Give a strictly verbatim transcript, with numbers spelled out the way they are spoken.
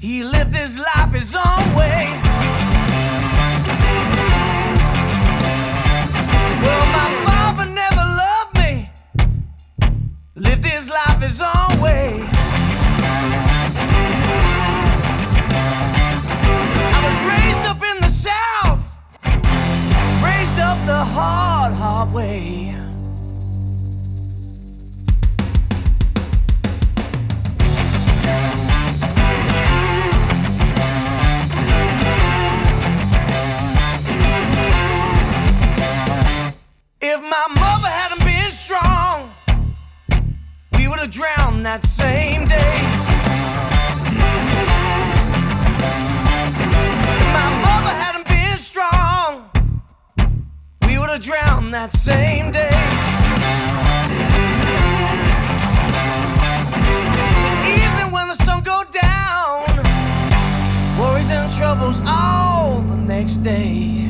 He lived his life his own way. Well, my father never loved me, lived his life his own way. I was raised up in the South, raised up the hard, hard way. If my mother hadn't been strong, we would have drowned that same day. If my mother hadn't been strong, we would have drowned that same day. Even when the sun go down, worries and troubles all the next day.